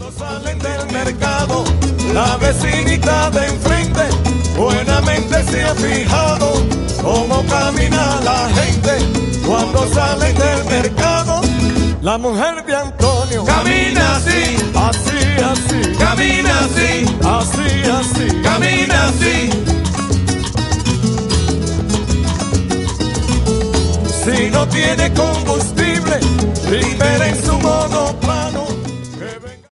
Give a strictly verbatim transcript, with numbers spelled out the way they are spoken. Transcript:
Salen del mercado, la vecinita de enfrente buenamente se ha fijado cómo camina la gente cuando salen del mercado. La mujer de Antonio camina así, así, así, camina así, así, así, camina así. Si no tiene combustible, primero en su monoplano.